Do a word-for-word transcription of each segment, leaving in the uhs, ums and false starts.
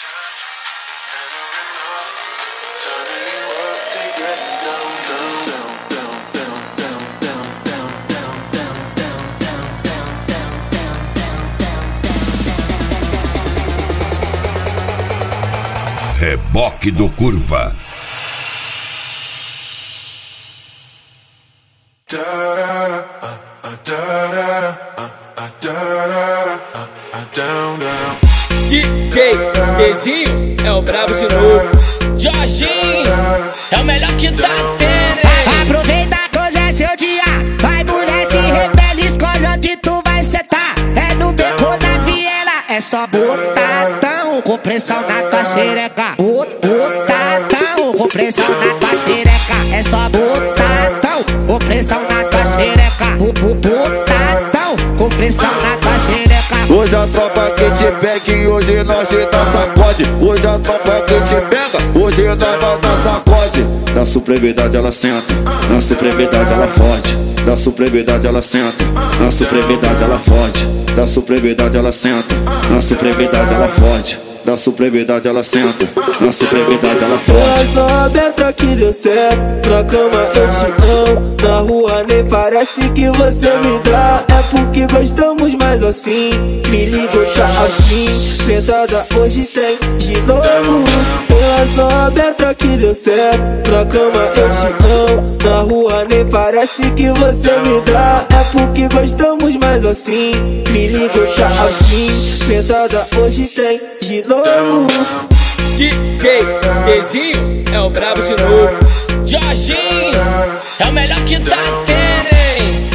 Reboque do Curva. D J Dezinho é o brabo de novo. Jorginho é o melhor que tá tendo. Aproveita que hoje é seu dia. Vai, mulher, se rebelde, escolhe onde tu vai setar. É no beco, na viela, é só botadão com pressão na tua xereca. Botadão com pressão na tua xereca. É só botadão com pressão na tua xereca. Botadão com pressão na tua xereca. Hoje a tropa que te pega e hoje nós te dá sacode. Hoje a tropa que te pega, hoje nós vai dar sacode. Na supremidade ela senta, na supremidade ela fode. Na supremidade ela senta, na supremidade ela fode. Na supremidade ela senta, na supremidade ela fode. Na supremidade ela senta, na supremidade ela fode. Só aberta que deu certo, na cama eu te amo. Na rua nem parece que você me dá. É porque gostamos mais assim. Me ligo, tá afim. Sentada hoje tem de novo. Relação aberta que deu certo, na cama eu te amo. Na rua nem parece que você me dá. É porque gostamos mais assim. Me ligo, tá afim. Sentada hoje tem de novo. D J Dezinho é o brabo de novo. Jorginho é o melhor que tá tendo, hein?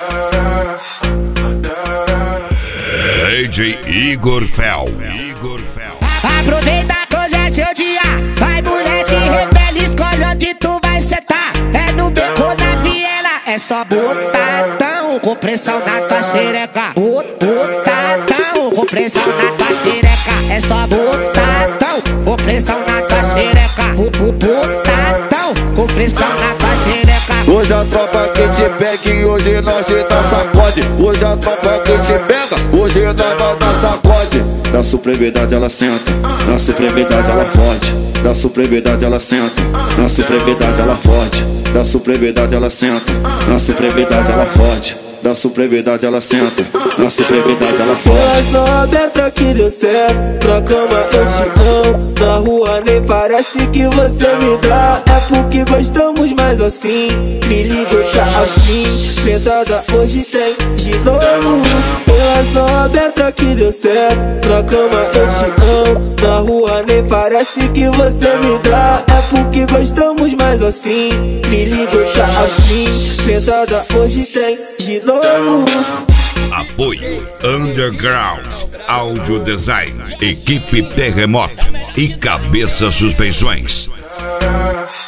D J Igor Fel. Igor Fel. Aproveita que hoje é seu dia. Vai, mulher, se rebelde, escolhe onde tu vai setar. É no beco, na viela, é só botadão com pressão na tua xereca. Botadão com pressão na tua xereca. É só botadão com pressão na tua xereca. Botadão com pressão na tua xereca. Hoje a tropa que te pega e hoje nós te dá sacode. Hoje a tropa que te pega, hoje nós vai dar sacode. Na supremidade ela senta, na supremidade ela fode. Na supremidade ela senta, na supremidade ela fode. Na supremidade ela senta, na supremidade ela fode. Na supremidade ela senta, na supremidade ela fode. Relação aberta que deu certo, na cama eu te amo. Na rua nem parece que você me dá. É porque gostamos mais assim. Me ligo, tá afim. Sentada hoje tem de novo. Relação aberta que deu certo, na cama eu te amo. Na rua nem parece que você me dá. É porque gostamos mais assim. Me ligo, tá afim. Sentada hoje tem de novo. Apoio Underground Audio Design, Equipe Terremoto e Cabeça Suspensões.